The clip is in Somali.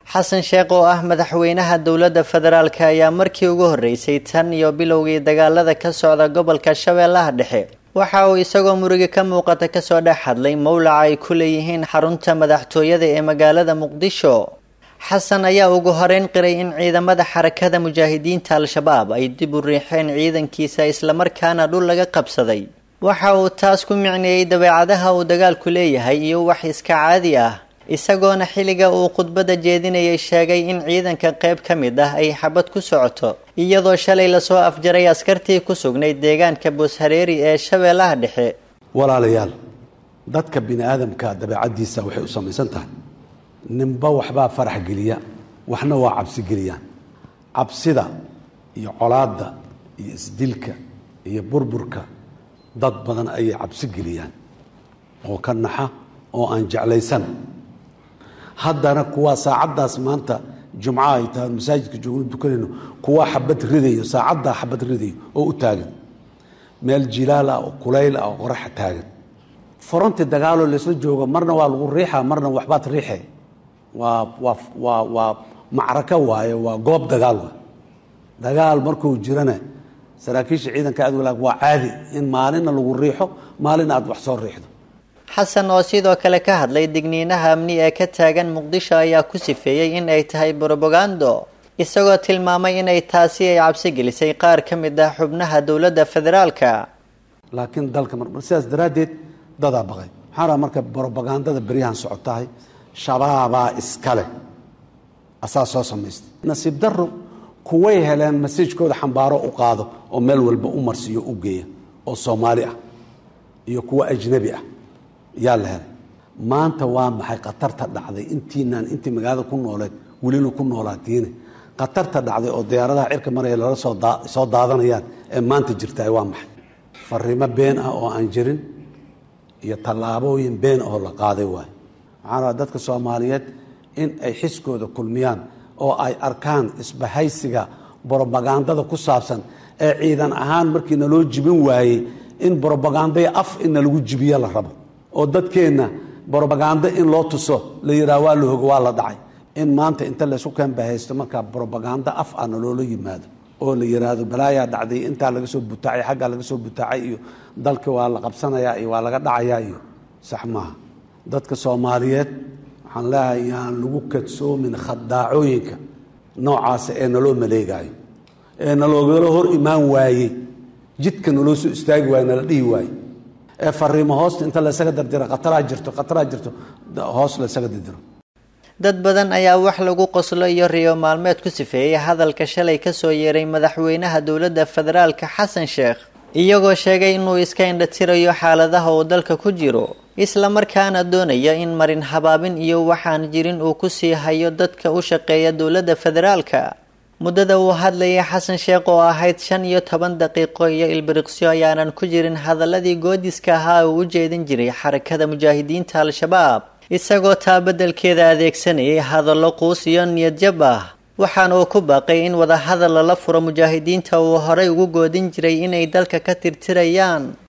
xasan sheekh oo ah madaxweynaha dowladda federaalka ayaa markii ugu horeysay tan iyo bilowgii dagaalada ka socda gobolka Shabeellaha Dhexe waxa uu isagoo muruga ka muuqata ka soo dhex hadlay mowlaca ay ku leeyihiin xarunta madaxtooyada ee magaalada Muqdisho. xasan ayaa ugu horeyn qiray in ciidamada xarakada mujaahidiinta al-shabaab ay dib u riixeen ciidankiisa isla markaana dhul laga qabsaday. waxa uu taas ku micneeyay dabeecadaha uu dagaalku leeyahay iyo wax iska caadi ah, isagoona xilliga uu khudbada jeedinayay sheegay in ciidanka qayb ka mid ah ay xabad ku socoto iyadoo shalay la soo afjaray askartii ku sugnay deegaanka Booshareeri ee Shabeellaha Dhexe. walaalayaal, dadka bini'aadamka dabeecadiisa waxay u samaysan tahay ninba waxbaa farax geliya, waxna waa cabsi geliyaan. cabsida iyo colaadda iyo isdilka iyo burburka dad badan ayay cabsi geliyaan oo ka naxa oo aan jeclaysan. haddana kuwa saacadaas maanta jumca ay tahay masaajidka joogno dukanayno kuwa xabad ridayo saacada xabad ridayo oo u taagan meel jilaal ah oo kulayl ah oo qorax taagan. fronti dagaalo la isla joogo marna waa lagu riixaa marna waxbaad riixay. waa macraka waaye, waa goob dagaal. dagaal markuu jirana saraakiisha ciidanka aad walaag waa caadi in maalina lagu riixo maalina aad wax soo riixdo. xasan oo sidoo kale ka hadlay digniinaha amni ee ka taagan Muqdisho ayaa ku sifeeyay in ay tahay propaganda, isagoo tilmaamay in ay taasi ay cabsi gelisay qaar ka mid ah xubnaha dowladda federaalka. laakiin dalka sidaas daraadeed dadaa baqay. waxaan rabaa marka propagandada beryahan socotahay shabaabaa iskale asaa soo samaystay. nasiib darro kuway heleen masajkooda xambaaro u qaado oo meel walba u marsiyo u geeya oo Soomaali ah iyo kuwa ajnabi ah yaa la helay. maanta waa maxay qatarta dhacday intii magaalada ku nooleed welina ku noolaatiine qatarta dhacday oo diyaaradaha cirka maraya lala soo daadanayaan ee maanta jirtaa waa maxay? fariimo been ah oo aan jirin iyo tallaabooyin been oo la qaaday waay. waxaan rabaa dadka Soomaaliyeed in ay xiskooda kulmiyaan oo ay arkaan isbahaysiga propagandada ku saabsan ee ciidan ahaan markii naloo jibin waayey in propaganda af in lagu jibiyo la rabo oo dadkeena propaganda in loo tuso la yiraahdo waa la hogo waa la dhacay. in maanta inta la isku kan bahaysto marka propaganda af aan loola yimaado oo la yiraahdo balaaya dhacday inta laga soo butaacay xagga laga soo butaacay iyo dalka waa la qabsanayaa iyo waa laga dhacayaa iyo sax maaha. dadka Soomaaliyeed waxaan leeyahay lagu kadsoomin khadaacooyinka noocaas ee naloo maleegayo ee naloo hor imaan waayey jidka naloo soo istaagi waayey nala dhihi waayey ee fariimo hoosta inta la isaga dardiro qataraa jirto hoos la isaga dardiro. dad badan ayaa wax lagu qoslo iyo riyo maalmeed ku sifeeyay hadalka shalay ka soo yeeray madaxweynaha dowladda federaalka xasan sheekh, iyagoo sheegay inuu iska indhatirayo xaaladaha uu dalka ku jiro isla markaana doonaya in marin habaabin iyo waxaan jirin uu ku sii hayo dadka u shaqeeya dowladda federaalka. muddada uu hadlayay xasan sheekh oo ahayd 15 daqiiqo iyo ilbiriqsyo ayaanan ku jirin hadaladii goodiska ahaa uu u jeedin jiray xarakada mujaahidiinta al-shabaab, isagoo taa beddelkeeda adeegsanayay hadallo quus iyo niyad jab ah. waxaan uu ku baaqay in wada hadal la furo mujaahidiinta uu horey ugu goodin jiray inay dalka ka tirtirayaan.